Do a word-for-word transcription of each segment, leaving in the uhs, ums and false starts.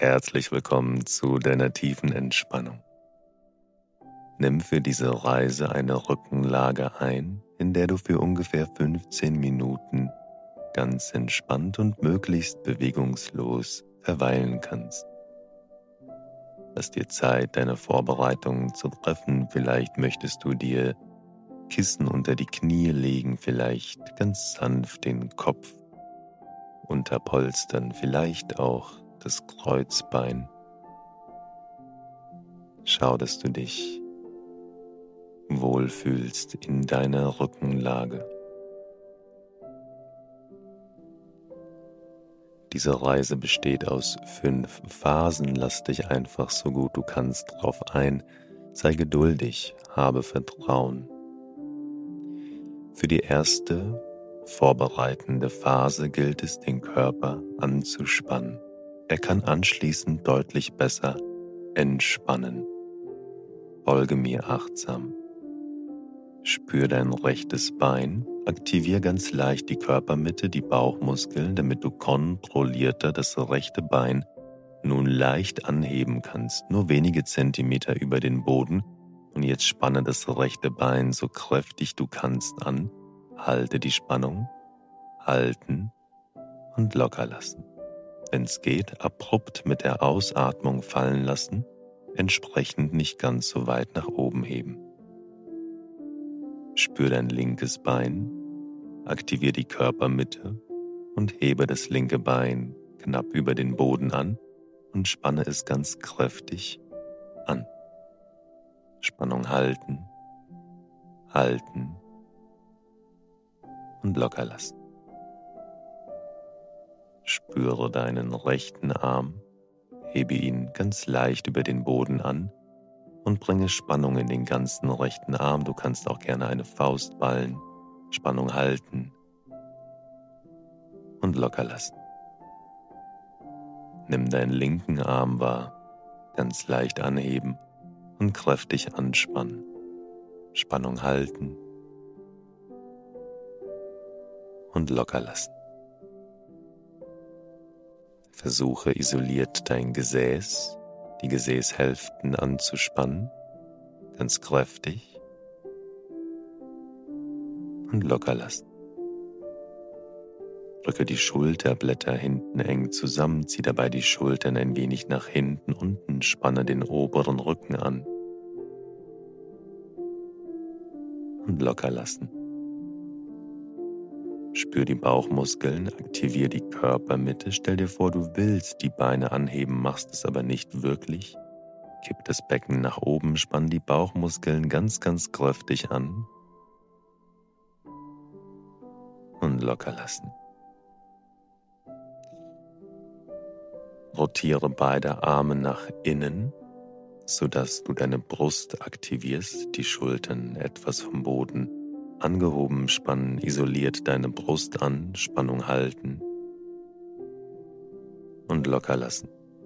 herzlich willkommen zu deiner tiefen Entspannung. Nimm für diese Reise eine Rückenlage ein, in der du für ungefähr fünfzehn Minuten ganz entspannt und möglichst bewegungslos verweilen kannst. Lass dir Zeit, deine Vorbereitungen zu treffen. Vielleicht möchtest du dir Kissen unter die Knie legen, vielleicht ganz sanft den Kopf unterpolstern, vielleicht auch das Kreuzbein. Schau, dass du dich wohlfühlst in deiner Rückenlage. Diese Reise besteht aus fünf Phasen. Lass dich einfach so gut du kannst drauf ein. Sei geduldig, habe Vertrauen. Für die erste vorbereitende Phase gilt es, den Körper anzuspannen. Er kann anschließend deutlich besser entspannen. Folge mir achtsam. Spür dein rechtes Bein, aktiviere ganz leicht die Körpermitte, die Bauchmuskeln, damit du kontrollierter das rechte Bein nun leicht anheben kannst, nur wenige Zentimeter über den Boden. Und jetzt spanne das rechte Bein so kräftig du kannst an, halte die Spannung, halten und locker lassen. Wenn es geht, abrupt mit der Ausatmung fallen lassen, entsprechend nicht ganz so weit nach oben heben. Spür dein linkes Bein, aktiviere die Körpermitte und hebe das linke Bein knapp über den Boden an und spanne es ganz kräftig an. Spannung halten, halten und locker lassen. Spüre deinen rechten Arm, hebe ihn ganz leicht über den Boden an und bringe Spannung in den ganzen rechten Arm. Du kannst auch gerne eine Faust ballen, Spannung halten und locker lassen. Nimm deinen linken Arm wahr, ganz leicht anheben und kräftig anspannen. Spannung halten und locker lassen. Versuche isoliert dein Gesäß, die Gesäßhälften anzuspannen, ganz kräftig und locker lassen. Drücke die Schulterblätter hinten eng zusammen, zieh dabei die Schultern ein wenig nach hinten unten, spanne den oberen Rücken an und locker lassen. Spür die Bauchmuskeln, aktiviere die Körpermitte, stell dir vor, du willst die Beine anheben, machst es aber nicht wirklich. Kipp das Becken nach oben, spann die Bauchmuskeln ganz, ganz kräftig an und locker lassen. Rotiere beide Arme nach innen, sodass du deine Brust aktivierst, die Schultern etwas vom Boden angehoben spannen, isoliert deine Brust an, Spannung halten und locker lassen.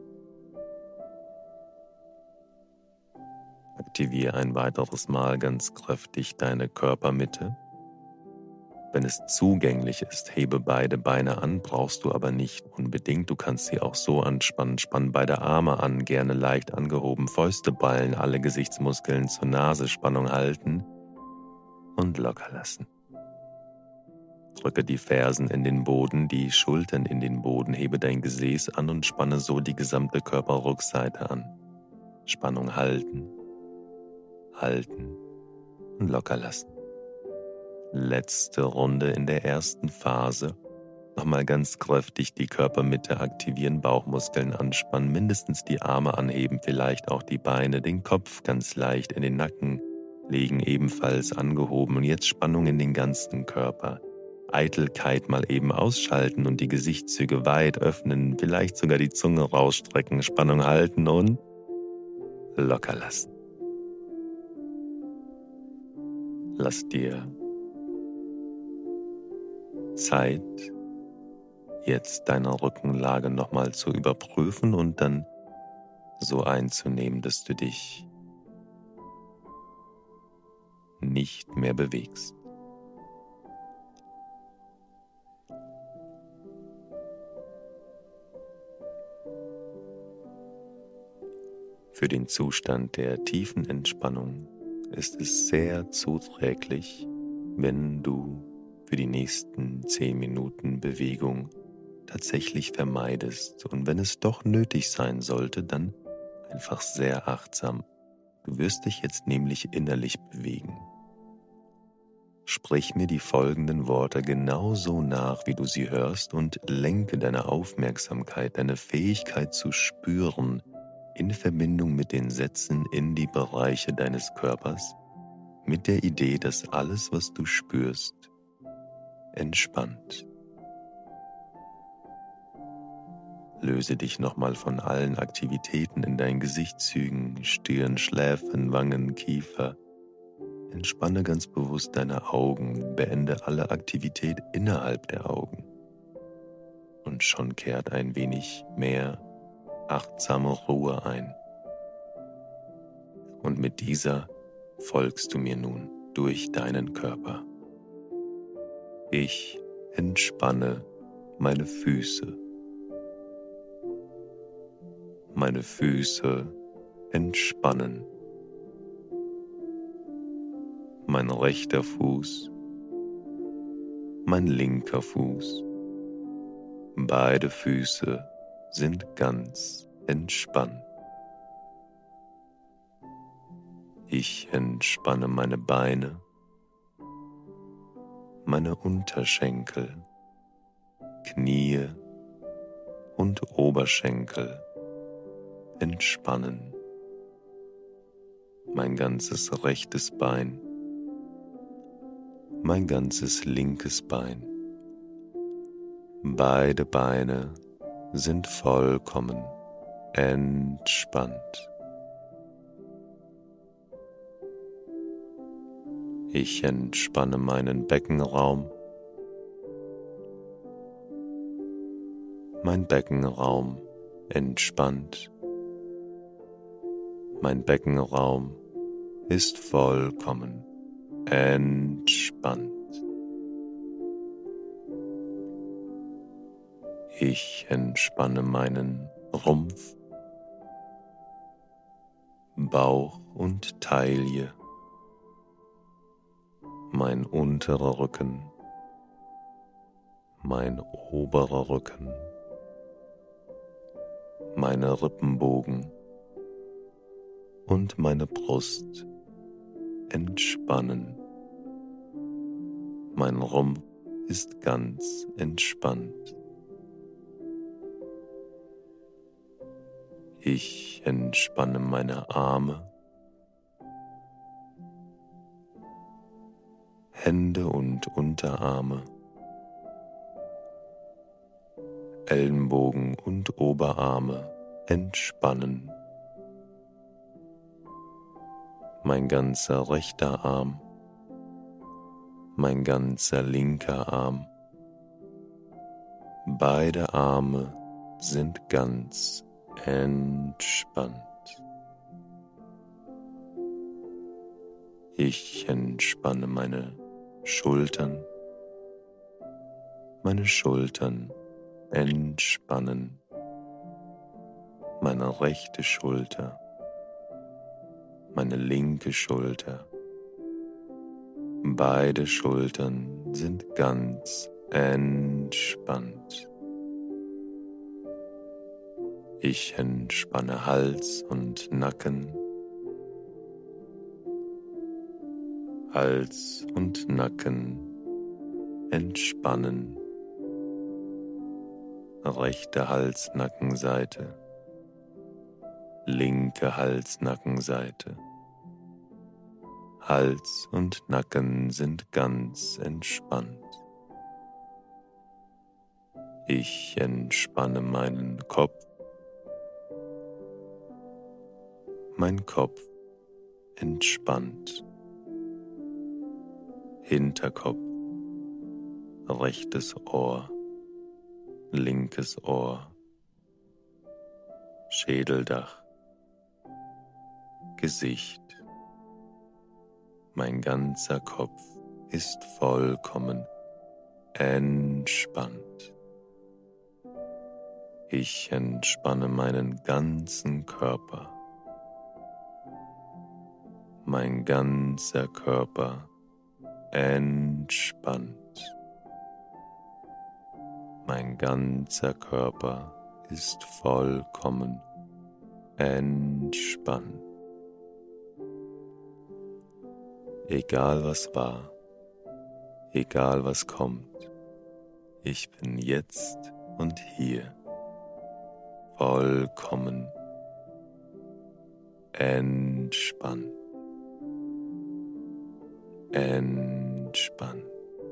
Aktiviere ein weiteres Mal ganz kräftig deine Körpermitte. Wenn es zugänglich ist, hebe beide Beine an, brauchst du aber nicht unbedingt. Du kannst sie auch so anspannen. Spann beide Arme an, gerne leicht angehoben, Fäuste ballen, alle Gesichtsmuskeln zur Nase, Spannung halten und locker lassen. Drücke die Fersen in den Boden, die Schultern in den Boden, hebe dein Gesäß an und spanne so die gesamte Körperrückseite an. Spannung halten, halten und locker lassen. Letzte Runde in der ersten Phase. Nochmal ganz kräftig die Körpermitte aktivieren, Bauchmuskeln anspannen, mindestens die Arme anheben, vielleicht auch die Beine, den Kopf ganz leicht in den Nacken legen, ebenfalls angehoben. Und jetzt Spannung in den ganzen Körper. Eitelkeit mal eben ausschalten und die Gesichtszüge weit öffnen, vielleicht sogar die Zunge rausstrecken, Spannung halten und locker lassen. Lass dir Zeit, jetzt deine Rückenlage nochmal zu überprüfen und dann so einzunehmen, dass du dich nicht mehr bewegst. Für den Zustand der tiefen Entspannung ist es sehr zuträglich, wenn du für die nächsten zehn Minuten Bewegung tatsächlich vermeidest und wenn es doch nötig sein sollte, dann einfach sehr achtsam. Du wirst dich jetzt nämlich innerlich bewegen. Sprich mir die folgenden Worte genauso nach, wie du sie hörst, und lenke deine Aufmerksamkeit, deine Fähigkeit zu spüren, in Verbindung mit den Sätzen in die Bereiche deines Körpers, mit der Idee, dass alles, was du spürst, entspannt. Löse dich nochmal von allen Aktivitäten in deinen Gesichtszügen, Stirn, Schläfen, Wangen, Kiefer. Entspanne ganz bewusst deine Augen, beende alle Aktivität innerhalb der Augen. Und schon kehrt ein wenig mehr achtsame Ruhe ein. Und mit dieser folgst du mir nun durch deinen Körper. Ich entspanne meine Füße. Meine Füße entspannen. Mein rechter Fuß, mein linker Fuß. Beide Füße sind ganz entspannt. Ich entspanne meine Beine, meine Unterschenkel, Knie und Oberschenkel entspannen. Mein ganzes rechtes Bein, mein ganzes linkes Bein. Beide Beine sind vollkommen entspannt. Ich entspanne meinen Beckenraum. Mein Beckenraum entspannt. Mein Beckenraum ist vollkommen entspannt. Ich entspanne meinen Rumpf, Bauch und Taille, mein unterer Rücken, mein oberer Rücken, meine Rippenbogen und meine Brust entspannen. Mein Rumpf ist ganz entspannt. Ich entspanne meine Arme, Hände und Unterarme, Ellenbogen und Oberarme entspannen. Mein ganzer rechter Arm, mein ganzer linker Arm, beide Arme sind ganz entspannt. Ich entspanne meine Schultern, meine Schultern entspannen, meine rechte Schulter, meine linke Schulter, beide Schultern sind ganz entspannt. Ich entspanne Hals und Nacken, Hals und Nacken entspannen, rechte Hals-Nackenseite, linke Hals-Nackenseite. Hals und Nacken sind ganz entspannt. Ich entspanne meinen Kopf, mein Kopf entspannt. Hinterkopf, rechtes Ohr, linkes Ohr, Schädeldach, Gesicht. Mein ganzer Kopf ist vollkommen entspannt. Ich entspanne meinen ganzen Körper. Mein ganzer Körper entspannt. Mein ganzer Körper ist vollkommen entspannt. Egal was war, egal was kommt, ich bin jetzt und hier vollkommen entspannt. Entspannt.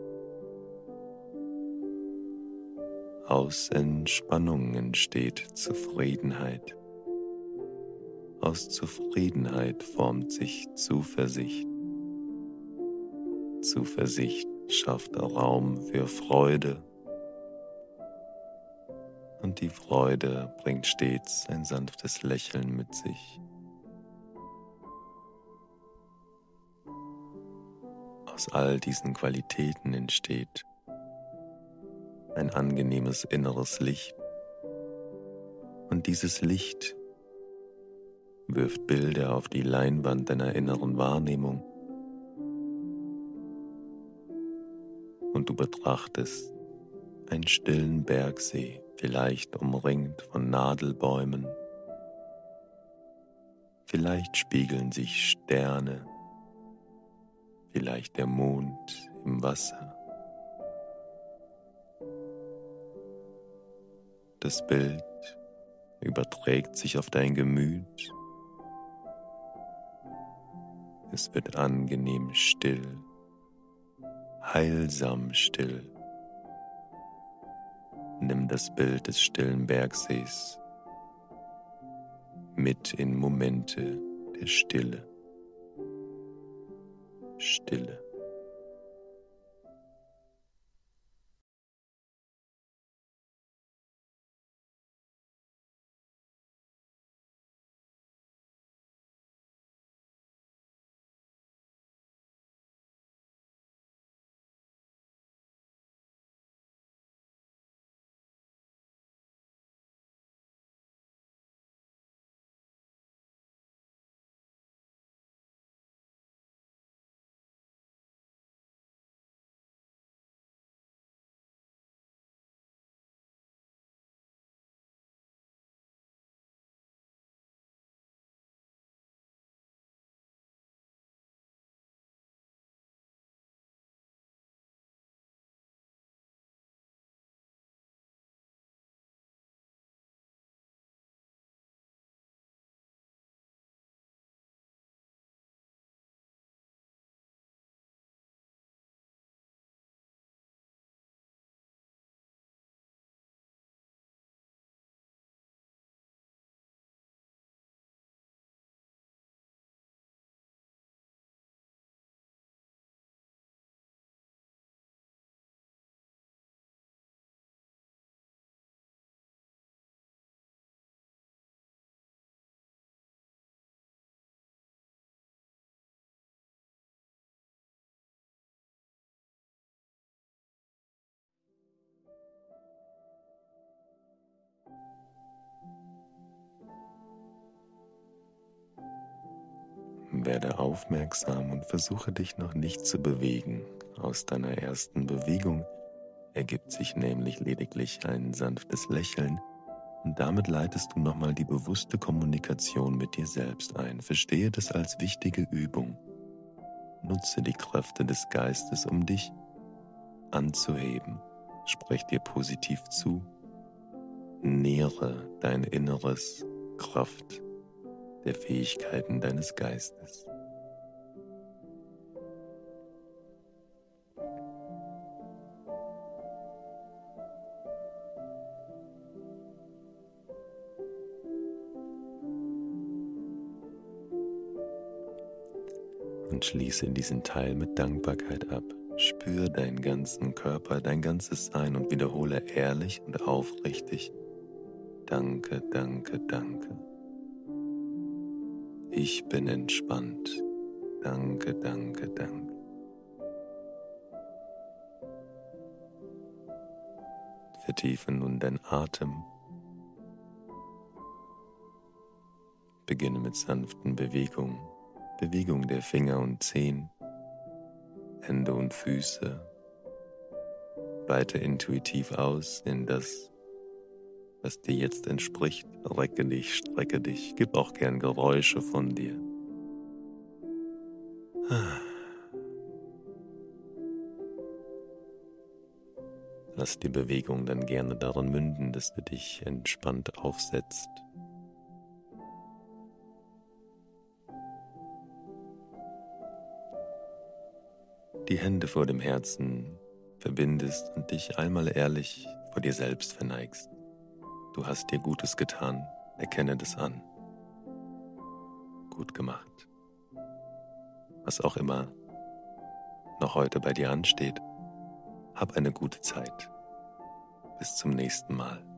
Aus Entspannung entsteht Zufriedenheit. Aus Zufriedenheit formt sich Zuversicht. Zuversicht schafft Raum für Freude. Und die Freude bringt stets ein sanftes Lächeln mit sich. Aus all diesen Qualitäten entsteht ein angenehmes inneres Licht. Und dieses Licht wirft Bilder auf die Leinwand deiner inneren Wahrnehmung. Und du betrachtest einen stillen Bergsee, vielleicht umringt von Nadelbäumen. Vielleicht spiegeln sich Sterne, vielleicht der Mond im Wasser. Das Bild überträgt sich auf dein Gemüt. Es wird angenehm still, heilsam still. Nimm das Bild des stillen Bergsees mit in Momente der Stille. Stille. Werde aufmerksam und versuche dich noch nicht zu bewegen. Aus deiner ersten Bewegung ergibt sich nämlich lediglich ein sanftes Lächeln und damit leitest du nochmal die bewusste Kommunikation mit dir selbst ein. Verstehe das als wichtige Übung. Nutze die Kräfte des Geistes, um dich anzuheben. Sprech dir positiv zu. Nähre dein inneres Kraft der Fähigkeiten deines Geistes. Und schließe diesen Teil mit Dankbarkeit ab. Spür deinen ganzen Körper, dein ganzes Sein und wiederhole ehrlich und aufrichtig: Danke, danke, danke. Ich bin entspannt. Danke, danke, danke. Vertiefe nun deinen Atem. Beginne mit sanften Bewegungen Bewegung der Finger und Zehen, Hände und Füße. Weite intuitiv aus in das, was dir jetzt entspricht. Recke dich, strecke dich, gib auch gern Geräusche von dir. Lass die Bewegung dann gerne darin münden, dass du dich entspannt aufsetzt. Die Hände vor dem Herzen verbindest und dich einmal ehrlich vor dir selbst verneigst. Du hast dir Gutes getan, erkenne das an. Gut gemacht. Was auch immer noch heute bei dir ansteht, hab eine gute Zeit. Bis zum nächsten Mal.